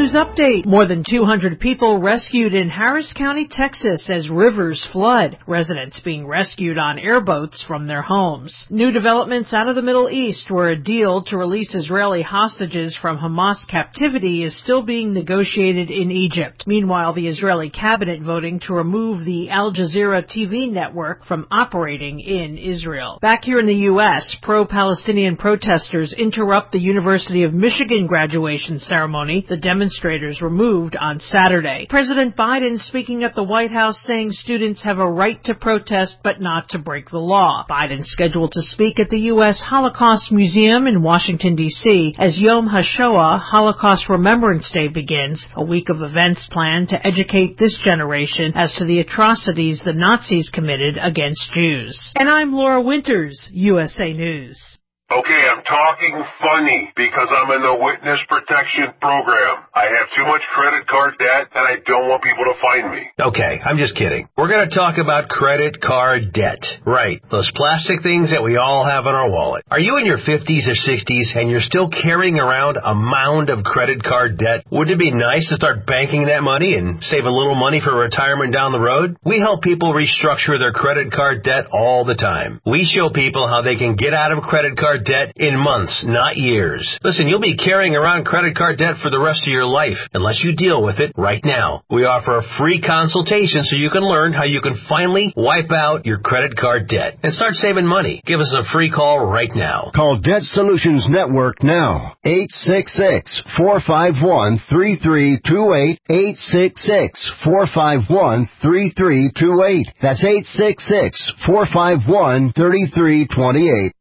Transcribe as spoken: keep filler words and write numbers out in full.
News update. More than two hundred people rescued in Harris County, Texas as rivers flood. Residents being rescued on airboats from their homes. New developments out of the Middle East, where a deal to release Israeli hostages from Hamas captivity is still being negotiated in Egypt. Meanwhile, the Israeli cabinet voting to remove the Al Jazeera T V network from operating in Israel. Back here in the U S, pro-Palestinian protesters interrupt the University of Michigan graduation ceremony. The demonstrators were moved on Saturday. President Biden speaking at the White House saying students have a right to protest but not to break the law. Biden scheduled to speak at the U S Holocaust Museum in Washington, D C as Yom HaShoah, Holocaust Remembrance Day, begins, a week of events planned to educate this generation as to the atrocities the Nazis committed against Jews. And I'm Laura Winters, U S A News. Okay, I'm talking funny because I'm in the witness protection program. I have too much credit card debt and I don't want people to find me. Okay, I'm just kidding. We're going to talk about credit card debt. Right, those plastic things that we all have in our wallet. Are you in your fifties or sixties and you're still carrying around a mound of credit card debt? Wouldn't it be nice to start banking that money and save a little money for retirement down the road? We help people restructure their credit card debt all the time. We show people how they can get out of credit card debt in months, not years. Listen, you'll be carrying around credit card debt for the rest of your life unless you deal with it right now. We offer a free consultation so you can learn how you can finally wipe out your credit card debt and start saving money. Give us a free call right now. Call Debt Solutions Network now. eight six six, four five one, three three two eight. eight six six, four five one, three three two eight. That's eight six six, four five one, three three two eight.